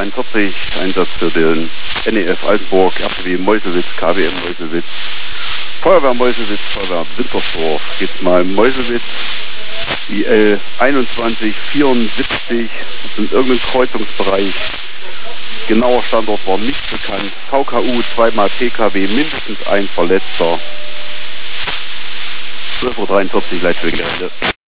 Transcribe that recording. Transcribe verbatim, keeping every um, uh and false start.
dreiundvierzig, Einsatz für den N E F Altenburg, R T W Meuselwitz, K W M Meuselwitz, Feuerwehr Meuselwitz, Feuerwehr Wintersdorf. Geht's mal Meuselwitz, I L einundzwanzig vierundsiebzig, in irgendeinem Kreuzungsbereich. Genauer Standort war nicht bekannt. V K U, zweimal P K W, mindestens ein Verletzter. zwölf Uhr dreiundvierzig, Leitstelle.